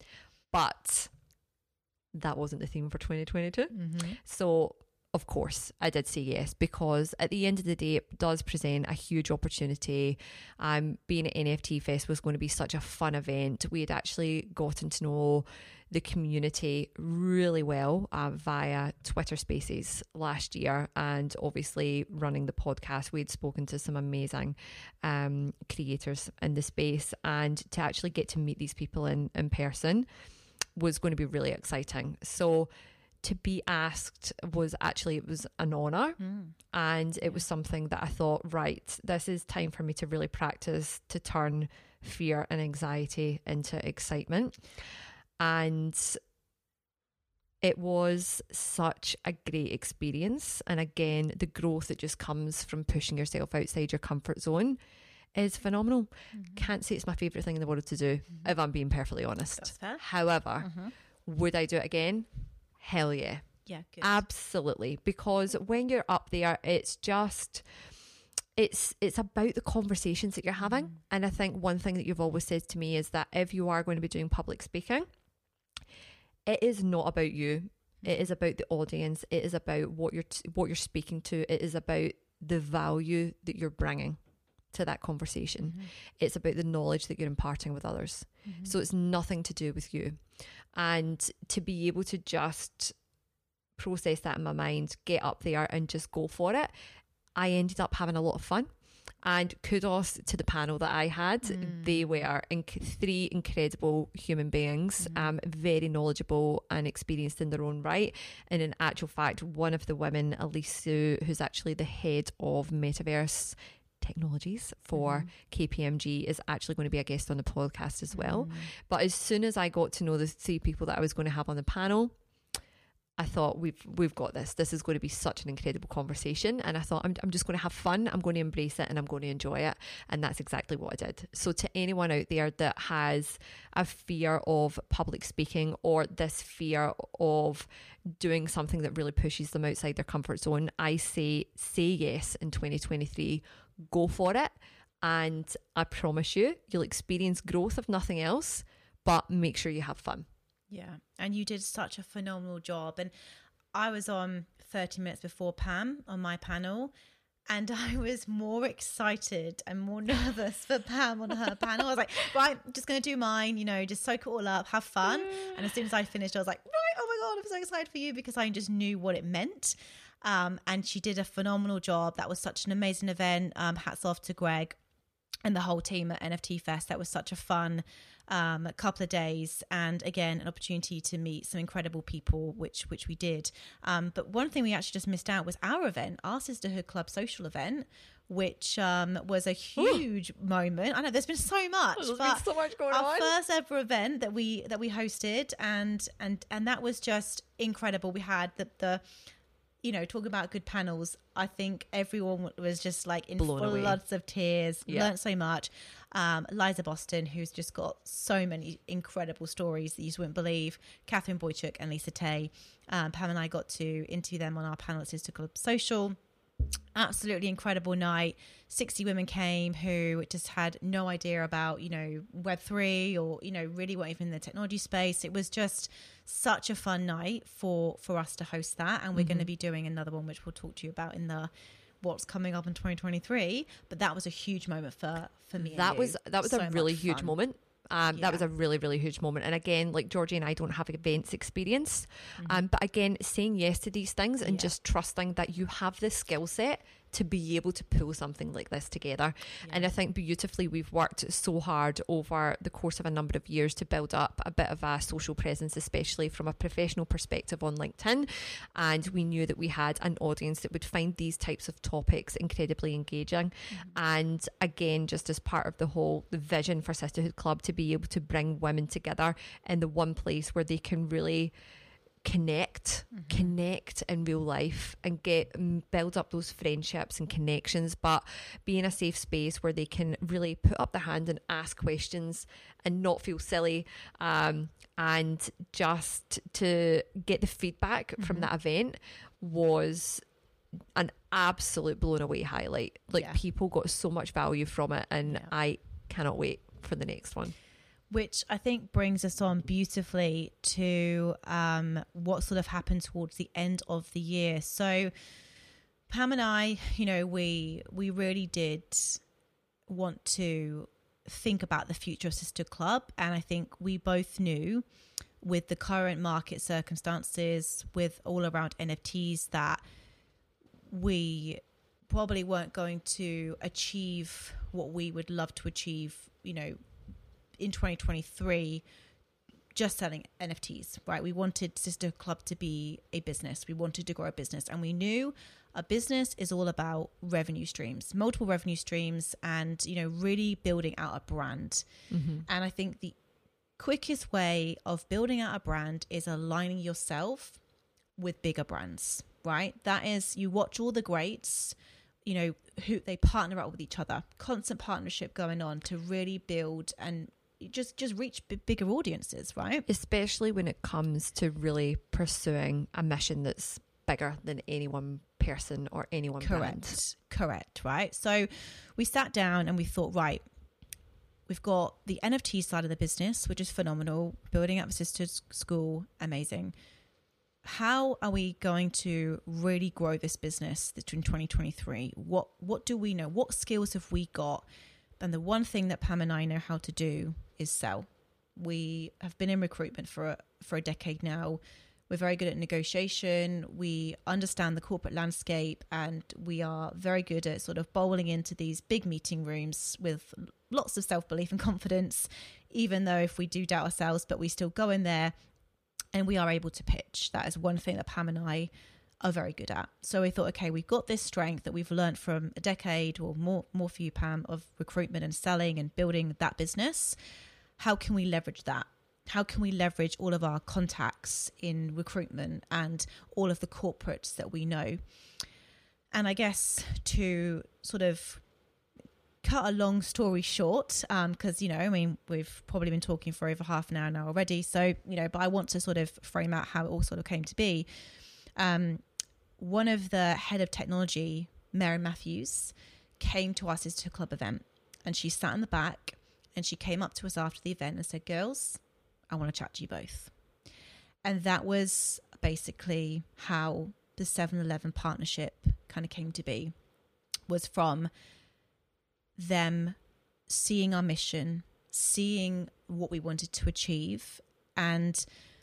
But that wasn't the theme for 2022. So of course I did say yes, because at the end of the day, it does present a huge opportunity. Being at NFT Fest was going to be such a fun event. We had actually gotten to know the community really well via Twitter Spaces last year, and obviously running the podcast, we'd spoken to some amazing creators in the space, and to actually get to meet these people in person was going to be really exciting. So to be asked it was an honour, and it was something that I thought, right, this is time for me to really practice to turn fear and anxiety into excitement. And it was such a great experience. And again, the growth that just comes from pushing yourself outside your comfort zone is phenomenal. Can't say it's my favourite thing in the world to do, if I'm being perfectly honest. That's fair. However, would I do it again? Hell yeah. Yeah, good. Absolutely. Because when you're up there, it's just... It's about the conversations that you're having. And I think one thing that you've always said to me is that if you are going to be doing public speaking, it is not about you. It is about the audience. It is about what you're speaking to. It is about the value that you're bringing to that conversation. It's about the knowledge that you're imparting with others. So it's nothing to do with you. And to be able to just process that in my mind, get up there and just go for it, I ended up having a lot of fun. And kudos to the panel that I had. They were three incredible human beings, very knowledgeable and experienced in their own right. And in actual fact, one of the women, Elise, who's actually the head of Metaverse Technologies for KPMG, is actually going to be a guest on the podcast as well. But as soon as I got to know the three people that I was going to have on the panel, I thought, we've got this. This is going to be such an incredible conversation. And I thought, I'm just going to have fun. I'm going to embrace it and I'm going to enjoy it. And that's exactly what I did. So to anyone out there that has a fear of public speaking, or this fear of doing something that really pushes them outside their comfort zone, I say yes in 2023. Go for it. And I promise you'll experience growth if nothing else, but make sure you have fun. Yeah, and you did such a phenomenal job. And I was on 30 minutes before Pam on my panel, and I was more excited and more nervous for Pam on her panel. I was like, right, I'm just going to do mine, just soak it all up, have fun. And as soon as I finished, I was like, right, oh my God, I'm so excited for you, because I just knew what it meant. And she did a phenomenal job. That was such an amazing event. Hats off to Greg and the whole team at NFT Fest. That was such a fun couple of days, and again, an opportunity to meet some incredible people, which we did. But one thing we actually just missed out was our event, our Sisterhood Club social event, which was a huge moment. I know there's been so much. There's been so much going on. Our first ever event that we hosted, and that was just incredible. We had the talking about good panels. I think everyone was just like in floods of tears, learned so much. Liza Boston, who's just got so many incredible stories that you just wouldn't believe. Catherine Boychuk and Lisa Tay. Pam and I got to interview them on our panel at Sister Club Social. Absolutely incredible night. 60 women came who just had no idea about, Web3 or, really weren't even in the technology space. It was just such a fun night for us to host that. And we're going to be doing another one, which we'll talk to you about in the what's coming up in 2023. But that was a huge moment for me. That was a really huge moment. That was a really, really huge moment. And again, like Georgie and I don't have events experience. But again, saying yes to these things and just trusting that you have the skill set to be able to pull something like this together. Yeah. And I think beautifully we've worked so hard over the course of a number of years to build up a bit of a social presence, especially from a professional perspective on LinkedIn. And we knew that we had an audience that would find these types of topics incredibly engaging. And again, just as part of the vision for Sisterhood Club, to be able to bring women together in the one place where they can really connect in real life and build up those friendships and connections, but be in a safe space where they can really put up their hand and ask questions and not feel silly, and just to get the feedback from that event was an absolute blown away highlight. People got so much value from it, and I cannot wait for the next one. Which I think brings us on beautifully to what sort of happened towards the end of the year. So Pam and I, we really did want to think about the future of Sisterhood Club. And I think we both knew with the current market circumstances, with all around NFTs, that we probably weren't going to achieve what we would love to achieve, in 2023, just selling NFTs, right? We wanted Sisterhood Club to be a business. We wanted to grow a business. And we knew a business is all about revenue streams, multiple revenue streams, and, really building out a brand. And I think the quickest way of building out a brand is aligning yourself with bigger brands, right? That is, you watch all the greats, who they partner up with each other, constant partnership going on to really build and just reach bigger audiences, right? Especially when it comes to really pursuing a mission that's bigger than any one person or any one brand. Correct, right? So we sat down and we thought, right, we've got the NFT side of the business, which is phenomenal, building up a sisterhood school, amazing. How are we going to really grow this business in 2023? What do we know? What skills have we got? And the one thing that Pam and I know how to do is sell. We have been in recruitment for a decade now. We're very good at negotiation. We understand the corporate landscape, and we are very good at sort of bowling into these big meeting rooms with lots of self-belief and confidence, even though if we do doubt ourselves, but we still go in there and we are able to pitch. That is one thing that Pam and I are very good at. So we thought, okay, we've got this strength that we've learned from a decade or more for you, Pam, of recruitment and selling and building that business. How can we leverage that? How can we leverage all of our contacts in recruitment and all of the corporates that we know? And I guess to sort of cut a long story short, because, we've probably been talking for over half an hour now already. So, but I want to sort of frame out how it all sort of came to be. One of the head of technology, Mary Matthews, came to our Sisterhood Club event, and she sat in the back and she came up to us after the event and said, "Girls, I want to chat to you both." And that was basically how the 7-Eleven partnership kind of came to be, was from them seeing our mission, seeing what we wanted to achieve. And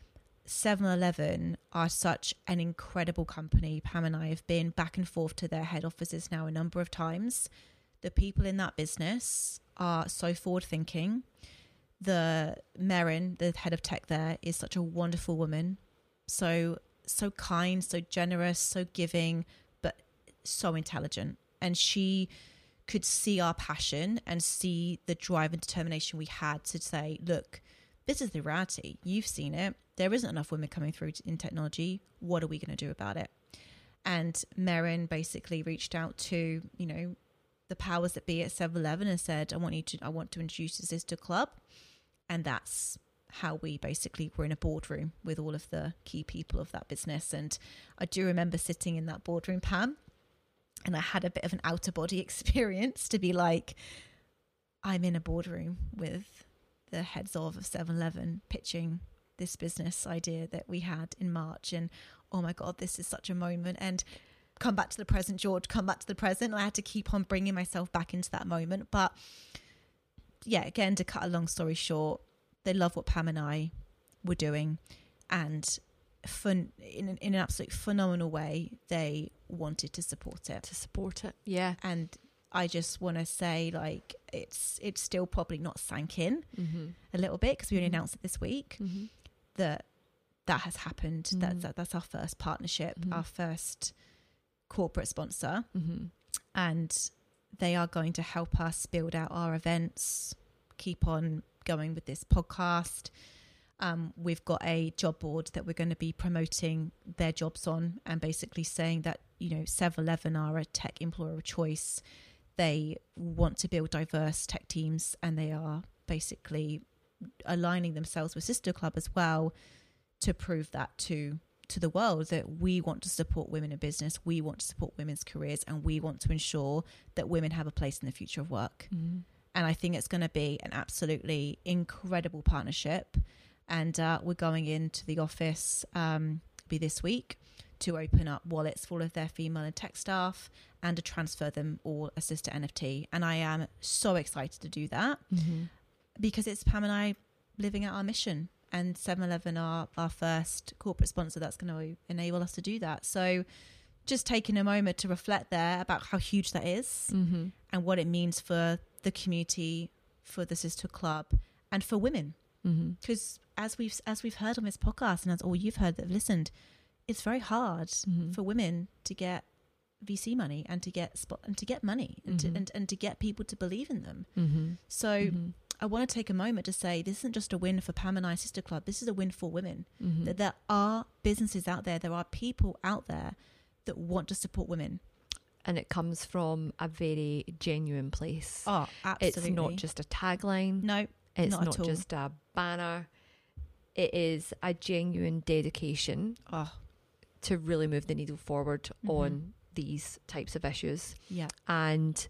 7-Eleven are such an incredible company. Pam and I have been back and forth to their head offices now a number of times. The people in that business are so forward thinking. The Merin, the head of tech there, is such a wonderful woman. So kind, so generous, so giving, but so intelligent. And she could see our passion and see the drive and determination we had to say, look, this is the reality. You've seen it. There isn't enough women coming through in technology. What are we going to do about it? And Merin basically reached out to, the powers that be at 7-Eleven and said, I want to introduce the Sisterhood Club. And that's how we basically were in a boardroom with all of the key people of that business. And I do remember sitting in that boardroom, Pam, And I had a bit of an outer body experience to be like, I'm in a boardroom with the heads of 7-Eleven pitching this business idea that we had in March. And oh my God, this is such a moment. And come back to the present, George, come back to the present. And I had to keep on bringing myself back into that moment. But yeah, again, to cut a long story short, they love what Pam and I were doing. And in an absolute phenomenal way, they wanted to support it. Yeah. And I just want to say, like, it's still probably not sank in a little bit, because we only announced it this week that has happened. That's our first partnership, our first corporate sponsor, and they are going to help us build out our events, keep on going with this podcast. We've got a job board that we're going to be promoting their jobs on, and basically saying that, you know, 7-Eleven are a tech employer of choice. They want to build diverse tech teams, and they are basically aligning themselves with Sister Club as well to prove that to the world, that we want to support women in business, we want to support women's careers, and we want to ensure that women have a place in the future of work. And I think it's going to be an absolutely incredible partnership. And we're going into the office be this week to open up wallets for all of their female and tech staff, and to transfer them all a Sister NFT. And I am so excited to do that because it's Pam and I living out our mission, and 7-Eleven are our first corporate sponsor that's going to enable us to do that. So just taking a moment to reflect there about how huge that is and what it means for the community, for the Sister Club, and for women. Because as we've heard on this podcast, and as all you've heard that have listened, it's very hard for women to get VC money and to get money and to get people to believe in them. So I want to take a moment to say this isn't just a win for Pam and I Sister Club. This is a win for women. That there are businesses out there are people out there that want to support women. And it comes from a very genuine place. Oh, absolutely. It's not just a tagline. No, it's not just a banner. It is a genuine dedication to really move the needle forward on these types of issues. Yeah. And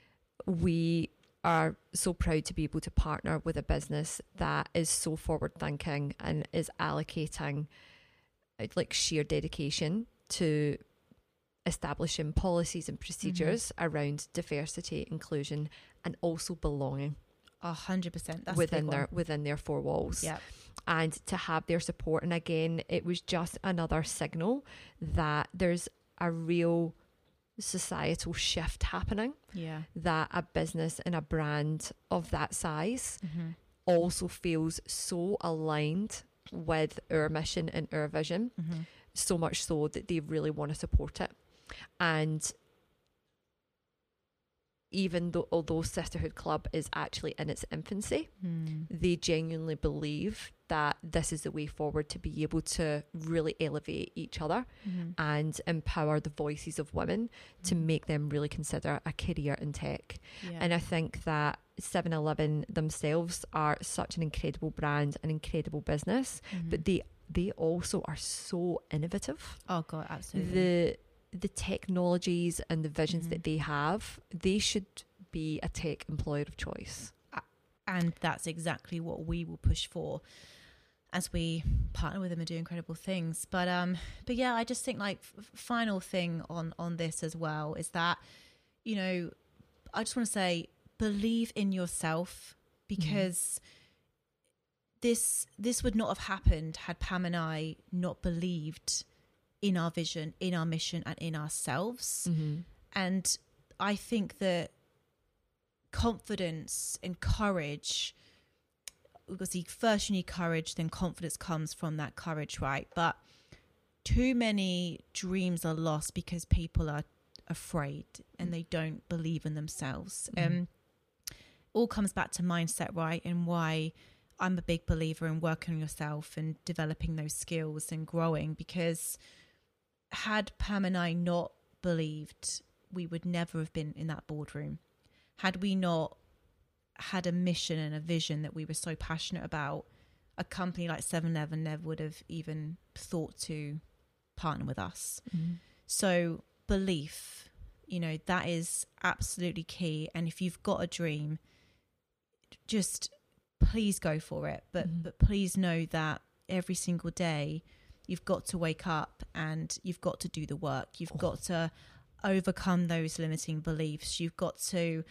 we are so proud to be able to partner with a business that is so forward thinking and is allocating like sheer dedication to establishing policies and procedures around diversity, inclusion, and also belonging. 100%. That's within their four walls. Yeah. And to have their support. And again, it was just another signal that there's a real societal shift happening. Yeah. That a business and a brand of that size also feels so aligned with our mission and our vision, so much so that they really want to support it. And even though, although Sisterhood Club is actually in its infancy, they genuinely believe that this is the way forward to be able to really elevate each other and empower the voices of women to make them really consider a career in tech. Yeah. And I think that 7-Eleven themselves are such an incredible brand, an incredible business, but they also are so innovative. Oh God, absolutely. The technologies and the visions that they have, they should be a tech employer of choice. And that's exactly what we will push for as we partner with them and do incredible things. But yeah, I just think like final thing on this as well is that, you know, I just want to say, believe in yourself, because this would not have happened had Pam and I not believed in our vision, in our mission, and in ourselves. And I think that confidence and courage, because first you need courage, then confidence comes from that courage, right? But too many dreams are lost because people are afraid and they don't believe in themselves. All comes back to mindset, right? And why I'm a big believer in working on yourself and developing those skills and growing, because had Pam and I not believed, we would never have been in that boardroom. Had we not had a mission and a vision that we were so passionate about, a company like 7-Eleven never would have even thought to partner with us. So belief, You know, that is absolutely key. And if you've got a dream, just please go for it. But please know that every single day you've got to wake up and you've got to do the work. You've got to overcome those limiting beliefs. You've got to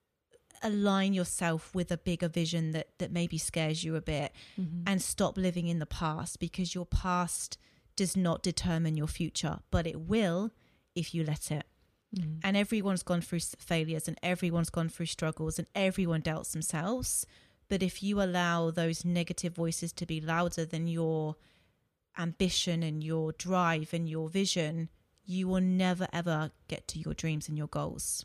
align yourself with a bigger vision that maybe scares you a bit, and stop living in the past, because your past does not determine your future, but it will if you let it. And everyone's gone through failures, and everyone's gone through struggles, and everyone doubts themselves. But if you allow those negative voices to be louder than your ambition and your drive and your vision, you will never ever get to your dreams and your goals.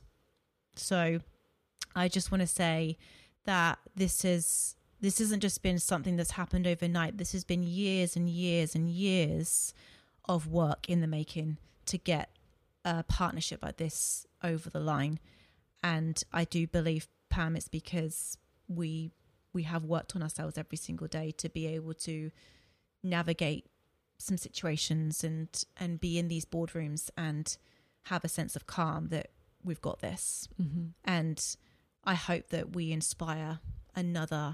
So I just want to say that this hasn't just been something that's happened overnight. This has been years and years and years of work in the making to get a partnership like this over the line. And I do believe, Pam, it's because we have worked on ourselves every single day to be able to navigate some situations and be in these boardrooms and have a sense of calm that we've got this. And I hope that we inspire another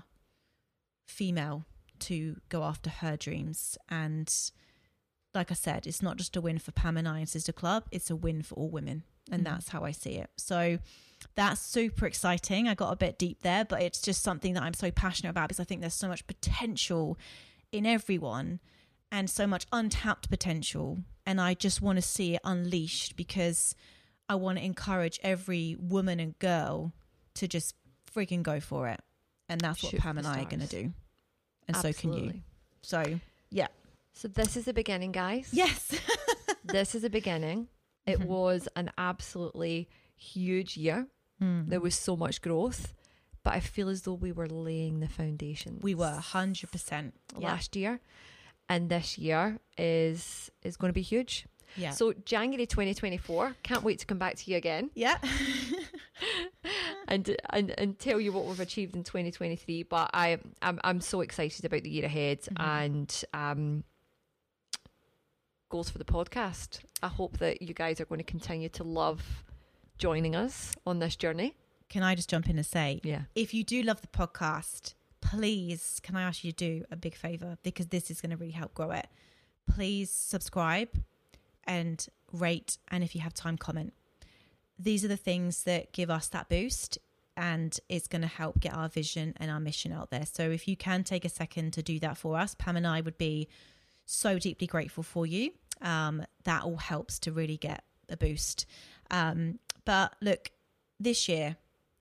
female to go after her dreams. And like I said, it's not just a win for Pam and I and Sister Club, it's a win for all women. And that's how I see it. So that's super exciting. I got a bit deep there, but it's just something that I'm so passionate about, because I think there's so much potential in everyone and so much untapped potential. And I just want to see it unleashed, because I want to encourage every woman and girl to just freaking go for it. And that's what Pam and I are going to do. And Absolutely. So can you. So, yeah. So this is the beginning, guys. Yes. This is the beginning. It was an absolutely huge year. There was so much growth, but I feel as though we were laying the foundations. We were 100% last year. And this year is going to be huge. Yeah. So January 2024, can't wait to come back to you again. Yeah. and tell you what we've achieved in 2023. But I'm so excited about the year ahead, and goals for the podcast. I hope that you guys are going to continue to love joining us on this journey. Can I just jump in and say, Yeah, if you do love the podcast, please, can I ask you to do a big favor, because this is going to really help grow it. Please subscribe and rate, and if you have time, comment. These are the things that give us that boost, and it's going to help get our vision and our mission out there. So if you can take a second to do that for us, Pam and I would be so deeply grateful for you. That all helps to really get a boost. But look, this year,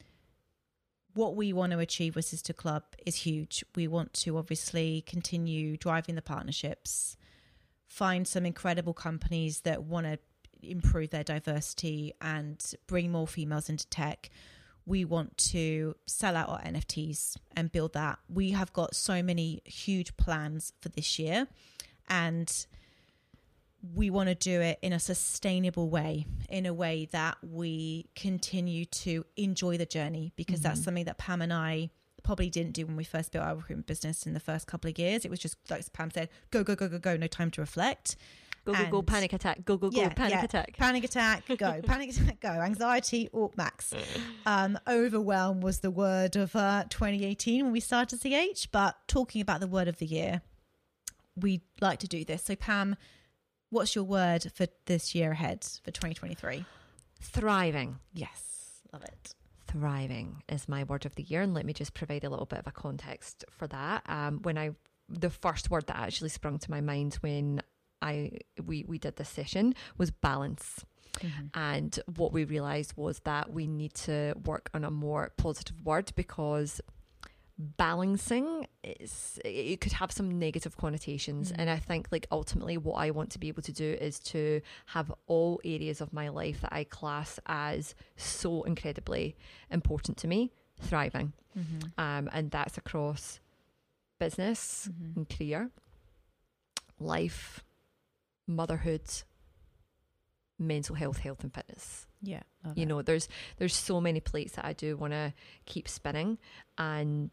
what we want to achieve with Sister Club is huge. We want to obviously continue driving the partnerships, find some incredible companies that want to improve their diversity and bring more females into tech. We want to sell out our NFTs and build that. We have got so many huge plans for this year, and we want to do it in a sustainable way, in a way that we continue to enjoy the journey, because that's something that Pam and I probably didn't do when we first built our recruitment business in the first couple of years. It was just, like Pam said, go, go, go, go, go, no time to reflect. Go, go, go, panic attack. Go, go, go, panic attack. Panic attack, go. Panic attack, go. Anxiety, max. Overwhelm was the word of 2018 when we started CH, but talking about the word of the year, we'd like to do this. So Pam, what's your word for this year ahead, for 2023? Thriving. Yes, love it. Thriving is my word of the year, and let me just provide a little bit of a context for that. The first word that actually sprung to my mind when we did this session was balance. And what we realized was that we need to work on a more positive word, because balancing it could have some negative connotations. And I think, like, ultimately what I want to be able to do is to have all areas of my life that I class as so incredibly important to me thriving. And that's across business and career, life, motherhood, mental health, health and fitness. Yeah, you know, there's so many plates that I do want to keep spinning, and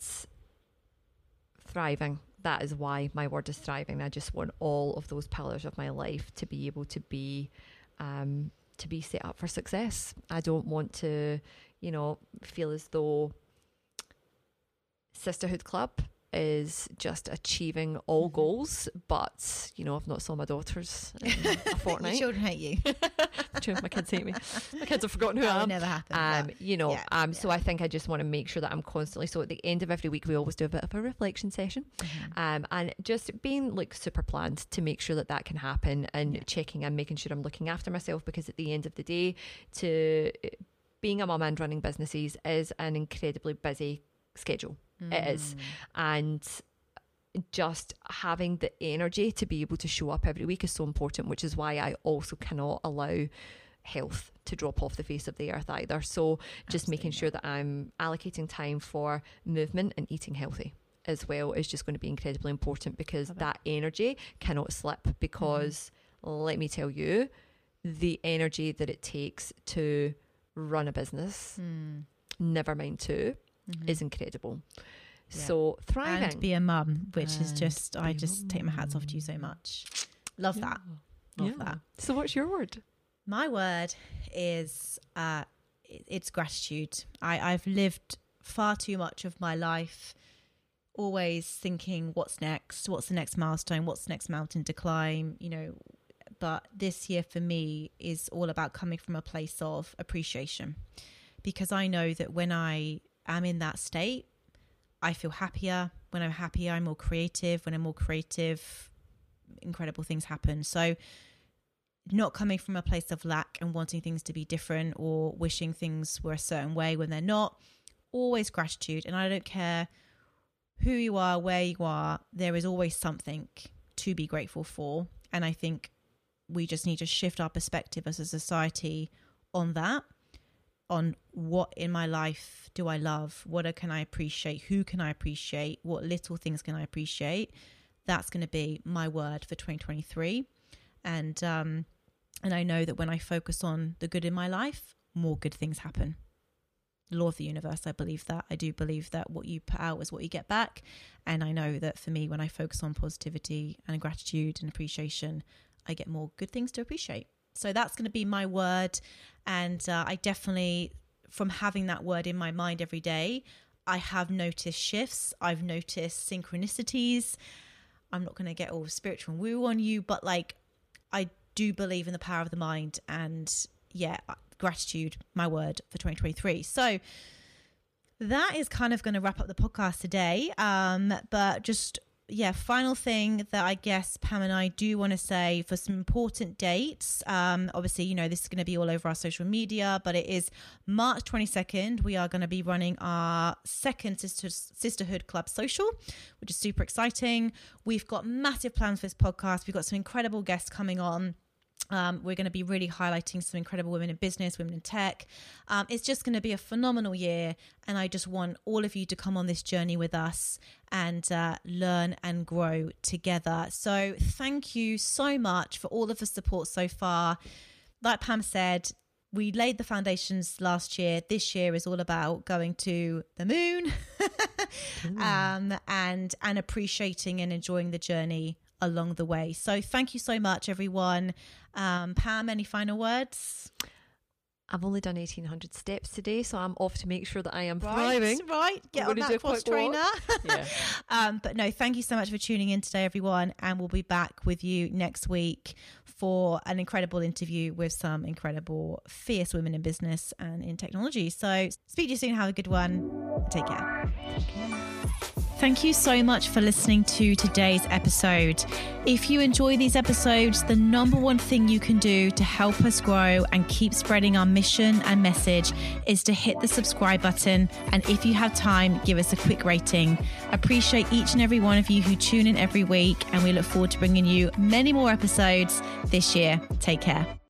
thriving. That is why my word is thriving. I just want all of those pillars of my life to be able to be to be set up for success. I don't want to, feel as though Sisterhood Club is just achieving all goals, but I've not saw my daughters in a fortnight. Your children hate you. My kids hate me. My kids have forgotten who I am. Never happened. So I think I just want to make sure that I'm constantly, so at the end of every week we always do a bit of a reflection session, and just being like super planned to make sure that can happen, and checking and making sure I'm looking after myself, because at the end of the day, being a mum and running businesses is an incredibly busy schedule. It is. And just having the energy to be able to show up every week is so important, which is why I also cannot allow health to drop off the face of the earth either. So just making sure that I'm allocating time for movement and eating healthy as well is just going to be incredibly important, because that energy cannot slip, because let me tell you, the energy that it takes to run a business, never mind two, is incredible. So thriving and be a mum, which is just, I just take my hats off to you so much. Love that. Love that. So what's your word? My word is it's gratitude. I've lived far too much of my life always thinking, what's next? What's the next milestone? What's the next mountain to climb? But this year for me is all about coming from a place of appreciation, because I know that when I am in that state, I feel happier. When I'm happier, I'm more creative. When I'm more creative, incredible things happen. So not coming from a place of lack and wanting things to be different or wishing things were a certain way when they're not. Always gratitude. And I don't care who you are, where you are, there is always something to be grateful for. And I think we just need to shift our perspective as a society on that, on what in my life do I love? What can I appreciate? Who can I appreciate? What little things can I appreciate? That's going to be my word for 2023. And I know that when I focus on the good in my life, more good things happen. Law of the universe, I believe that. I do believe that what you put out is what you get back. And I know that for me, when I focus on positivity and gratitude and appreciation, I get more good things to appreciate. So that's going to be my word. And I definitely, from having that word in my mind every day, I have noticed shifts. I've noticed synchronicities. I'm not going to get all spiritual and woo on you, but like, I do believe in the power of the mind. And gratitude, my word for 2023. So that is kind of going to wrap up the podcast today. But just, final thing that I guess Pam and I do want to say for some important dates. Obviously, this is going to be all over our social media, but it is March 22nd. We are going to be running our second Sisterhood Club social, which is super exciting. We've got massive plans for this podcast. We've got some incredible guests coming on. We're going to be really highlighting some incredible women in business, women in tech. It's just going to be a phenomenal year. And I just want all of you to come on this journey with us and learn and grow together. So thank you so much for all of the support so far. Like Pam said, we laid the foundations last year. This year is all about going to the moon and appreciating and enjoying the journey along the way. So thank you so much, everyone. Pam, any final words? I've only done 1,800 steps today, so I'm off to make sure that I am thriving. Right, get on that cross trainer. Yeah. But no, thank you so much for tuning in today, everyone. And we'll be back with you next week for an incredible interview with some incredible, fierce women in business and in technology. So speak to you soon. Have a good one. Take care. Thank you so much for listening to today's episode. If you enjoy these episodes, the number one thing you can do to help us grow and keep spreading our mission and message is to hit the subscribe button. And if you have time, give us a quick rating. Appreciate each and every one of you who tune in every week. And we look forward to bringing you many more episodes this year. Take care.